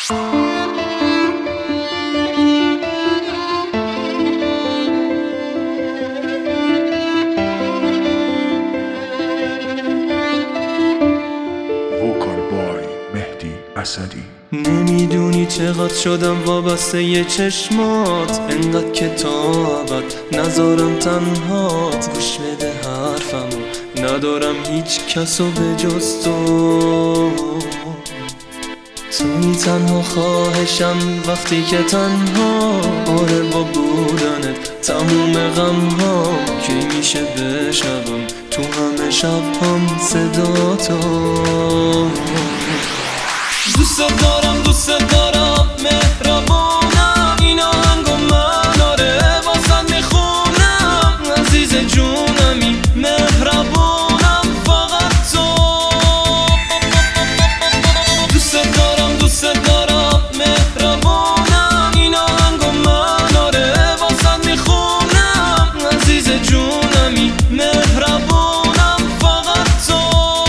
نمیدونی چقدر شدم وابسته یه چشمات، انقدر که تا ابد نذارم تنهات. گوش بده حرفمو، ندارم هیچ کسو به جز تو. توی تنها خواهشم وقتی که تنها، آره با بودنت تموم غم ها. کی میشه بشنوم تو همه شب هم صدا تو. دوست دارم مهربانم، این آهنگو من آره واسد میخونم. عزیز جونمی مهربانم فقط تو. دوست دارم مهربانم، این آهنگو من آره واسد میخونم. عزیز جونمی مهربانم فقط تو.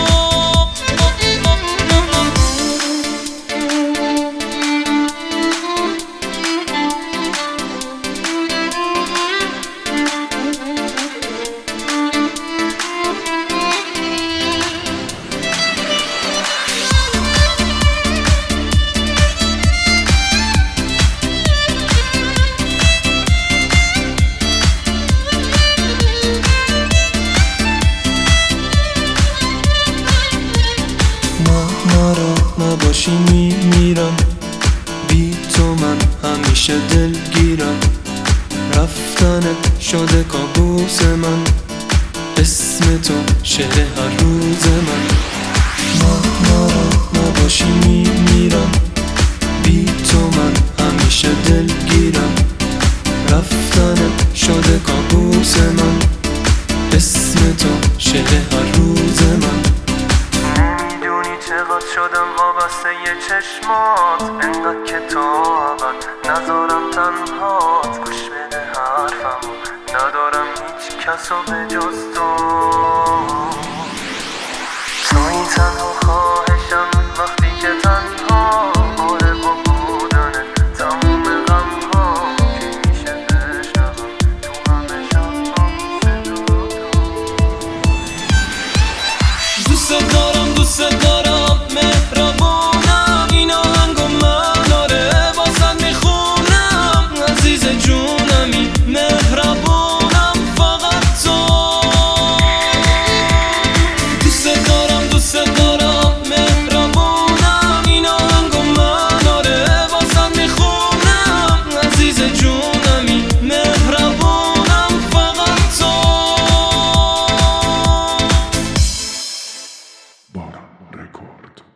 نباشی میمیرم، بی تو من همیشه دلگیرم. رفتنت شده کابوس من، اسم تو شعر هر روز من. نباشی میمیرم، بی تو من همیشه دلگیرم. رفتنت شده کابوس من، اسم تو شعر هر روز من. چقدر شدم وابسته یه چشمات، انقدر که تا ابد نذارم تنهات. گوش بده حرفمو، ندارم هیچ کسو به جز تو. توی تنها خواهشم وقتی که تنها، آره با بودنت تموم غم ها. کی میشه بشنوم تو همه شب هم صدا تو. دوست دارم مهربانم، این آهنگو من آره واسد میخونم. عزیز جونمی مهربانم فقط تو. دوست دارم مهربانم، این آهنگو من آره واسد میخونم. عزیز جونمی مهربانم فقط تو. باران رکورد.